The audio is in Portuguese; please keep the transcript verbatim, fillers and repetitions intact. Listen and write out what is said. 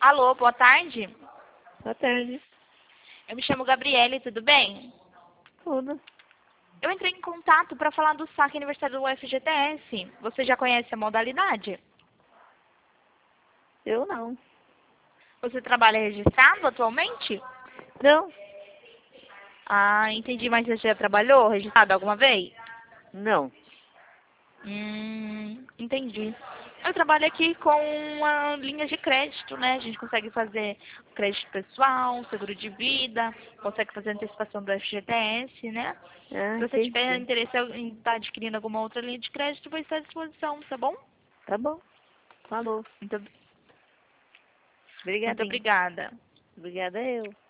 Alô, boa tarde. Boa tarde. Eu me chamo Gabriele, tudo bem? Tudo. Eu entrei em contato para falar do saque aniversário do U F G T S. Você já conhece a modalidade? Eu não. Você trabalha registrado atualmente? Não? Ah, entendi, mas você já trabalhou registrado alguma vez? Não. Hum, entendi. Eu trabalho aqui com uma linha de crédito, né? A gente consegue fazer crédito pessoal, seguro de vida, consegue fazer antecipação do F G T S, né? Ah, Se você tiver entendi. interesse em estar adquirindo alguma outra linha de crédito, vou estar à disposição, tá bom? Tá bom. Falou. Muito, muito Obrigadinho. obrigada. Obrigada eu.